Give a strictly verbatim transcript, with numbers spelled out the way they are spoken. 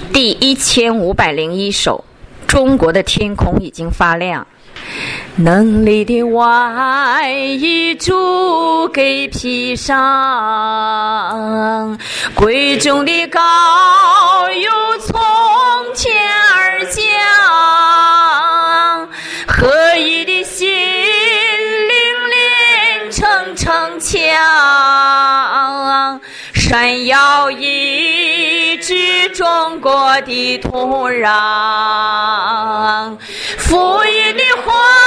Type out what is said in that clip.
第一千五百零一首，中国的天空已经发亮。能力的外衣主给披上，贵重的膏油从天而降，合一的心灵连成城墙，闪耀一指中国的土壤，富裕的花